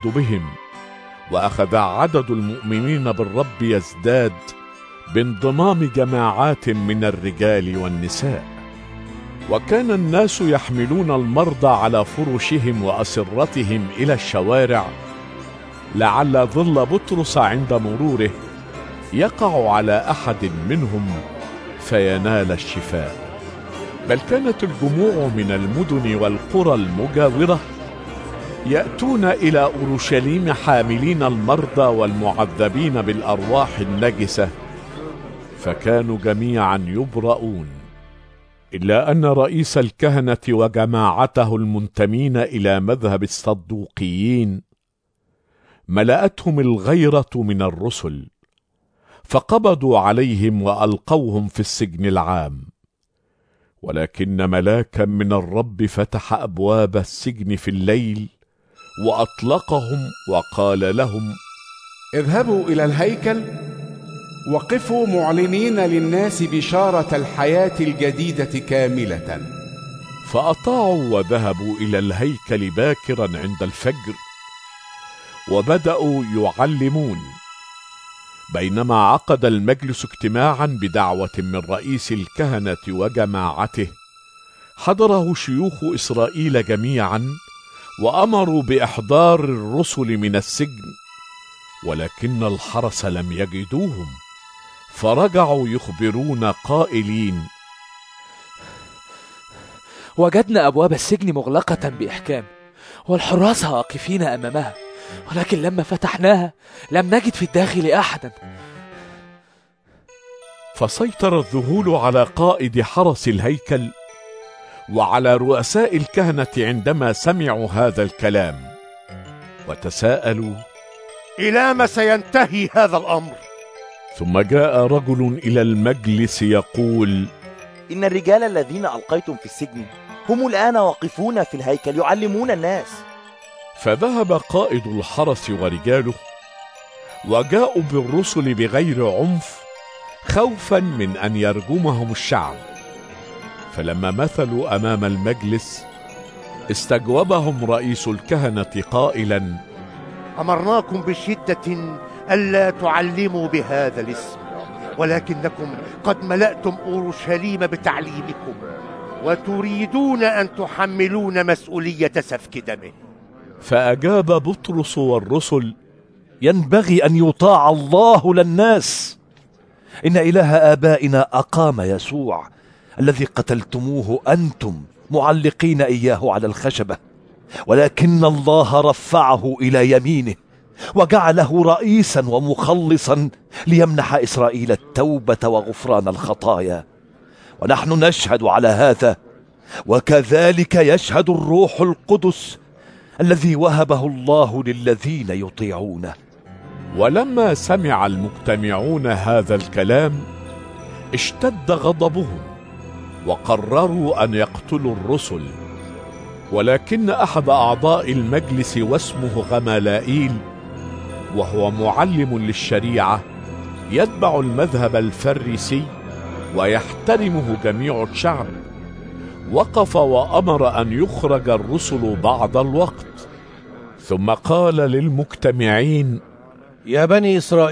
بهم، وأخذ عدد المؤمنين بالرب يزداد بانضمام جماعات من الرجال والنساء. وكان الناس يحملون المرضى على فرشهم وأسرتهم إلى الشوارع، لعل ظل بطرس عند مروره يقع على أحد منهم فينال الشفاء. بل كانت الجموع من المدن والقرى المجاورة يأتون إلى أورشليم حاملين المرضى والمعذبين بالأرواح النجسة، فكانوا جميعا يبرؤون، إلا أن رئيس الكهنة وجماعته المنتمين إلى مذهب الصدوقيين ملأتهم الغيرة من الرسل، فقبضوا عليهم وألقوهم في السجن العام. ولكن ملاكا من الرب فتح أبواب السجن في الليل وأطلقهم وقال لهم: اذهبوا إلى الهيكل وقفوا معلنين للناس بشارة الحياة الجديدة كاملة. فأطاعوا وذهبوا إلى الهيكل باكرا عند الفجر وبدأوا يعلمون. بينما عقد المجلس اجتماعا بدعوة من رئيس الكهنة وجماعته، حضره شيوخ إسرائيل جميعا وأمروا بإحضار الرسل من السجن، ولكن الحرس لم يجدوهم، فرجعوا يخبرون قائلين: وجدنا أبواب السجن مغلقة بإحكام والحراس واقفين أمامها، ولكن لما فتحناها لم نجد في الداخل أحدا. فسيطر الذهول على قائد حرس الهيكل وعلى رؤساء الكهنة عندما سمعوا هذا الكلام، وتساءلوا: إلى ما سينتهي هذا الأمر؟ ثم جاء رجل إلى المجلس يقول: إن الرجال الذين ألقيتم في السجن هم الآن واقفون في الهيكل يعلمون الناس. فذهب قائد الحرس ورجاله وجاءوا بالرسل بغير عنف، خوفا من أن يرجمهم الشعب. فلما مثلوا أمام المجلس استجوبهم رئيس الكهنة قائلا: أمرناكم بشدة ألا تعلموا بهذا الاسم، ولكنكم قد ملأتم أورشليم بتعليمكم، وتريدون أن تحملون مسؤولية سفك دمه. فأجاب بطرس والرسل: ينبغي أن يطاع الله للناس. إن إله آبائنا أقام يسوع الذي قتلتموه أنتم معلقين إياه على الخشبة، ولكن الله رفعه إلى يمينه وجعله رئيسا ومخلصا ليمنح إسرائيل التوبة وغفران الخطايا. ونحن نشهد على هذا، وكذلك يشهد الروح القدس الذي وهبه الله للذين يطيعونه. ولما سمع المجتمعون هذا الكلام اشتد غضبهم وقرروا أن يقتلوا الرسل. ولكن أحد أعضاء المجلس واسمه غمالائيل، وهو معلم للشريعة يتبع المذهب الفريسي ويحترمه جميع الشعب، وقف وأمر أن يخرج الرسل بعد الوقت. ثم قال للمجتمعين: يا بني إسرائيل،